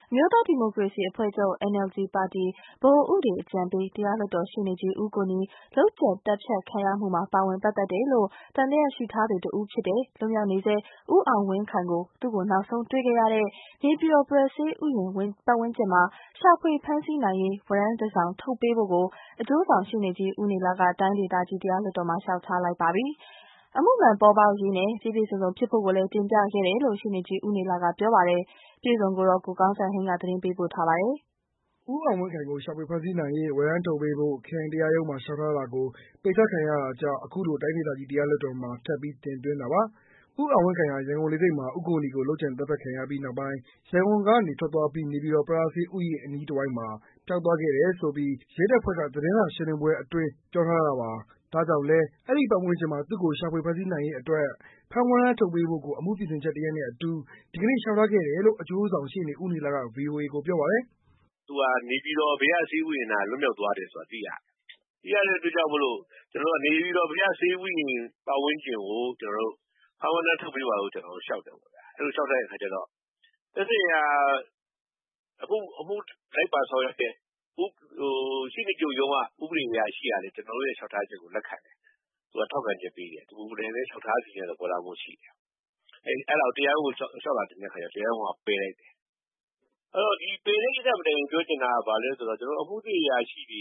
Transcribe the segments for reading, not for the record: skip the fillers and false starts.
မျိုးသားဒီမိုကရေစီအဖွဲ့ချုပ် NLD ပါတီဗဟိုဥပဒေအကြံပေး တရားလွှတ်တော်ရှေ့နေကြီးဦးကိုနီလုပ်ကြံသတ်ဖြတ်ခံရမှုမှာပါဝင်ပတ်သက်တယ်လို့သံသယရှိထားသူတဦးဖြစ်တဲ့လွတ်မြောက်နေဆဲဦးအောင်ဝင်းခိုင်ကိုသူ့ကိုနောက်ဆုံးတွေ့ခဲ့ရတဲ့နေပြည်တော် Brazil ဥယျာဉ်ပတ်ဝန်းကျင်မှာရှာဖွေဖမ်းဆီးနိုင်ရေးဝရမ်းတစ်စောင်ထုတ်ပေးဖို့ကိုအကျိုးဆောင်ရှေ့နေကြီးဦးနေလကတိုင်းဒေသကြီးတရားလွှတ်တော်မှာလျှောက်ထားလိုက်ပါပြီ။အမှုမှန်ပေါ်ပေါက်ရေးနဲ့ပြည့်ပြည့်စုံစုံဖြစ်ဖို့ကိုလည်းတင်ပြခဲ့တယ်လို့ရှေ့နေကြီးဦးနေလကပြောပါတယ်။ပြည်စုံကိုတော့ကိုကောင်းစံဟိန်းကသတင်းပေးပို့ထားပါတယ်။ဦးအောင်ဝင်းခိုင်ကိုရှာဖွေဖမ်းဆီးနိုင်ရေးဝရမ်းထုတ်ပေးဖို့ခရိုင်တရားရုံးမှာလျှောက်ထားတာကိုပယ်ချခံရတာကြောင့်အခုလိုတိုင်းဒေသကြီးတရားလွှတ်တော်မှာထပ်ပြီးတင်သွင်းတာပါ။ဦးအောင်ဝင်းခိုင်ဟာရန်ကုန်လေဆိပ်မှာဦးကိုနီကိုလုပ်ကြံသတ်ဖြတ်ခံရပြီးနောက်ပိုင်းရန်ကုန်ကနေထွက်သွားပြီးနေပြည်တော်ပရဟိတဥယျာဉ်အနီးတဝိုက်မှာပျောက်သွားခဲ့တယ်ဆိုပြီးရဲတပ်ဖွဲ့ကသတင်းစာရှင်းလင်းပွဲအတွင်းပြောထားတာပါ။ဒါကြောင့်လည်းအဲဒီပတ်ဝန်းကျင်မှာသူ့ကိုရှာဖွေဖမ်းဆီးနိုင်ရေးအတွက်ဖမ်းဝရမ်းထုတ်ပေးဖို့ကိုအမှုပြင်ဆင်ချက်တစ်ရပ်နဲ့အတူဒီကနေ့လျှောက်ထားခဲ့တယ်လို့အကျိုးဆောင်ရှေ့နေဦးနေလက VOA ကိုပြောပါတယ်။သူကနေပြည်တော်ဘုရားဆေးဥယျာဉ်ကလွတ်မြောက်သွားတယ်ဆိုတာသိရတယ်။သိရတဲ့အတွက်ကြောင့်မလို့ကျွန်တော်ကနေပြည်တော်ဘုရားဆေးဥယျာဉ်ပတ်ဝန်းကျင်ကိုကျွန်တော်ဖမ်းဝရမ်းထုတ်ပေးပါလို့ကျွန်တော်လျှောက်တယ်ပေါ့ဗျာ။အဲလိုလျှောက်တဲ့အခါကျတော့သက်ဆိုင်ရာအမှုလိုက်ပါဆောင်ရွက်တဲ့ရှိနေကြုံရုံးကဥပဒေအရာရှိရတယ်ကျွန်တော်တို့ရဲ့လျှောက်ထားချက်ကိုလက်ခံတယ်။သူကထောက်ခံချက်ပေးတယ်။သူလည်းလျှောက်ထားစီတဲ့ပေါ်လာမှုရှိတယ်။အဲ့တော့တရားရုံးကိုလျှောက်လာတဲ့အခါကျတရားရုံးကပယ်လိုက်တယ်။အဲ့တော့ဒီပယ်တဲ့ကိစ္စမတိုင်ပြောချင်တာကဘာလဲဆိုတော့ကျွန်တော်အမှုတွေအရာရှိတွေ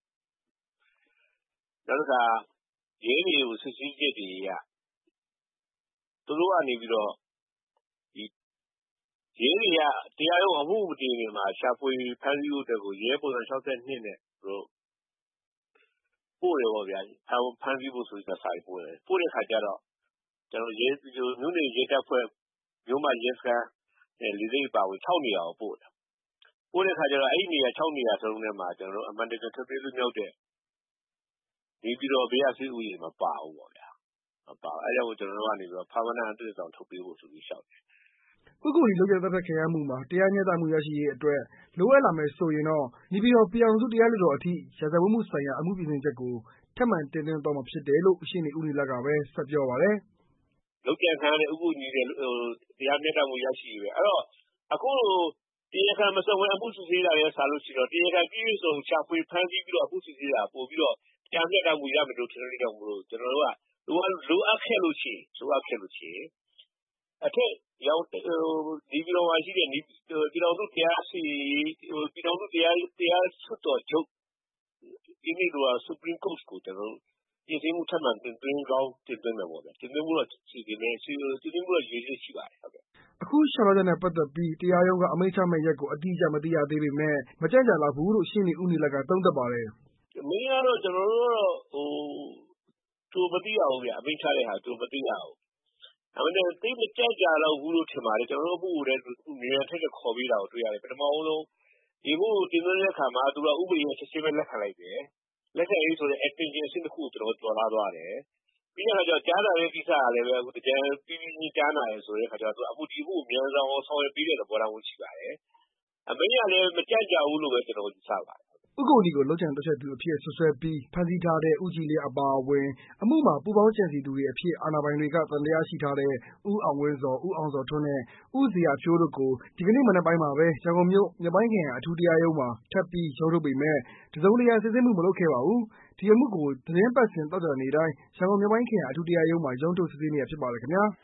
နောက်တစ်ခါရင်းတွေကိုစစ်ဆေးချက်တွေရသူတို့ကနေပြီးတော့ဒီရင်းတွေကတရားရုံးအမှုမတင်ခင်မှာရှာဖွေဖမ်းဆီးဖို့အတွက်ကိုရဲပုံစံ62နဲ့သူတို့ပို့တယ်ပေါ့ဗျာဖမ်းဆီးဖို့ဆိုပြီးစာရေးပို့တယ်ပို့တဲ့ခါကျတော့ကျွန်တော်ရဲမြို့နယ်ရဲတပ်ဖွဲ့မြို့မရဲစခန်းလေဆိပ်ပါဝင်6နေရာကိုပို့တယ်ပို့တဲ့ခါကျတော့အဲ့ဒီနေရာ6နေရာစလုံးထဲမှာကျွန်တော်တို့အမှန်တကယ်ထွက်ပြေးလူမျိုးတဲ့ဒီပြီးတော့ဘုရားဆေးဥယျာဉ်မပါဘူးပေါ့ဗျာမပါအဲ့ဒါကိုကျွန်တော်တို့ကနေပြီးတော့ဖမ်းဝရမ်းအသစ်ဆောင်ထုတ်ပေးဖို့ဆိုပြီးရှောက်တယ်ဦးကိုနီလုပ်ကြံသတ်ဖြတ်ခံရမှုမှာတရားမျှတမှုရရှိရေးအတွက်လိုအပ်လာမယ်ဆိုရင်တော့နေပြည်တော်ပြည်အောင်စုတရားလွှတ်တော်အထိရာဇဝတ်မှုဆိုင်ရာအမှုပြင်ဆင်ချက်ကိုထပ်မံတင်သွင်းသွားမှာဖြစ်တယ်လို့ရှေ့နေဦးနေလကပဲဆက်ပြောပါတယ်။လုပ်ကြံခံရတဲ့ဦးကိုနီရဲ့တရားမျှတမှုရရှိရေးပဲအဲ့တော့အခုတရားခံမစုံဝင်အမှုစစ်ဆေးတာလည်းစားလို့ရှိတော့တရားခံပြည့်စုံရှာဖွေဖမ်းဆီးပြီးတော့အမှုစစ်ဆေးတာပို့ပြီးတော့တရားမျှတမှုရမယ်လို့ထင်တဲ့ကြောင့်မလို့ကျွန်တော်တို့ကလိုအပ်ခဲ့လို့ရှိရင်အထက်ရောက်ဒီပြည်တော်မှာရှိတဲ့ပြည်တော်စုတရားစီပြည်တော်စုတရားဆွတ်တော်ချုပ်ဒီနေ့တော့ Supreme Court ကိုကျွန်တော်ပြည်စည်းမှုထပ်မံတင်သွင်းကောင်းတင်သွင်းမယ်ပေါ့ဗျာတင်သွင်းမှုတော့စီစဉ်နေစီစဉ်မှုတော့ရည်ရည်ရှိပါတယ်ဟုတ်ကဲ့အခုရှောက်ရတဲ့နဲ့ပတ်သက်ပြီးတရားရုံးကအမိန့်ချမဲ့ရက်ကိုအတိအကျမသိရသေးပေမဲ့မကြံ့ကြာလောက်ဘူးလို့ရှင်းနေဦးနေလကသုံးသပ်ပါတယ်မင်းကတော့ကျွန်တော်တို့တော့သူမသိရဘူးဗျအမိန့်ချတဲ့ဟာသူမသိရဘူးဒါပေမဲ့သိမကြက်ကြတော့ဘူးလို့ထင်ပါတယ်ကျွန်တော်တို့အမှုကိုလည်းနေရာထက်ခေါ်ပြီးတာကိုတွေ့ရတယ်ပထမဆုံးဒီမှုတင်သွင်းတဲ့အခါမှာသူကဥပဒေနဲ့ချက်ချင်းပဲလက်ခံလိုက်တယ်လက်ခံရေးဆိုတဲ့ attention အဆင့်တစ်ခုကိုကျွန်တော်ကျော်လာသွားတယ်ပြီးတော့ကြားနာတဲ့ကိစ္စကလည်းပဲအခုတကြံပြီးပြီးကြားနာရဆိုတဲ့အခါကျတော့အခုဒီမှုအများဆုံးဆောင်ရွက်ပြီးတဲ့သဘောထားမျိုးရှိပါတယ်အမေကလည်းမကြက်ကြဘူးလို့ပဲကျွန်တော်ယူဆပါတယ်ဦးကိုနီကိုလုပ်ကြံသတ်ဖြတ်သူအဖြစ်ဆွဆွဲပြီးဖမ်းဆီးထားတဲ့ဦးကြည်လင်းအပါအဝင်အမှုမှာပူးပေါင်းကြံစည်သူတွေအဖြစ်အာဏာပိုင်တွေကသံသယရှိထားတဲ့ဦးအောင်ဝင်းဇော်ဦးအောင်ဇော်ထွန်းနဲ့ဦးဇေယျဖြိုးတို့ကိုဒီကနေ့မနက်ပိုင်းမှာပဲရန်ကုန်မြို့မြောက်ပိုင်းခရိုင်အထူးတရားရုံးမှာထပ်ပြီးရုံးထုတ်ပေမဲ့တစုံတရာစစ်ဆေးမှုမလုပ်ခဲ့ပါဘူးဒီအမှုကိုသတင်းပတ်စဉ်သောကြာနေ့တိုင်းရန်ကုန်မြောက်ပိုင်းခရိုင်အထူးတရားရုံးမှာရုံးထုတ်စစ်ဆေးနေတာဖြစ်ပါတယ်ခင်ဗျာ